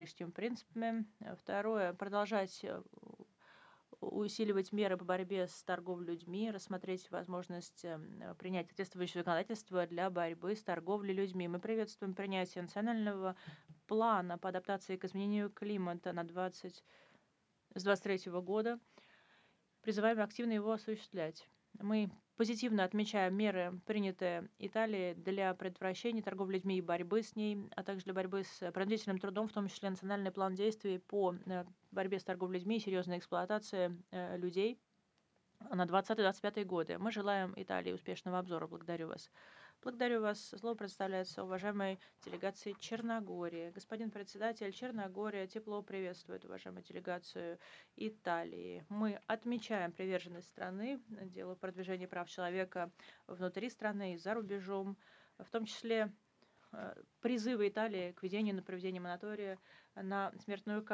демократическими принципами. Второе, продолжать усиливать меры по борьбе с торговлей людьми, рассмотреть возможность принять соответствующее законодательство для борьбы с торговлей людьми. Мы приветствуем принятие национального плана по адаптации к изменению климата с 2023 года. Призываем активно его осуществлять. Мы позитивно отмечаем меры, принятые Италией для предотвращения торговли людьми и борьбы с ней, а также для борьбы с принудительным трудом, в том числе национальный план действий по борьбе с торговлей людьми и серьезной эксплуатацией людей на 2020-2025 годы. Мы желаем Италии успешного обзора. Благодарю вас. Благодарю вас. Слово предоставляется уважаемой делегации Черногории. Господин председатель, Черногория тепло приветствует уважаемую делегацию Италии. Мы отмечаем приверженность страны делу продвижения прав человека внутри страны и за рубежом, в том числе призывы Италии к введению на проведение моратория на смертную казнь.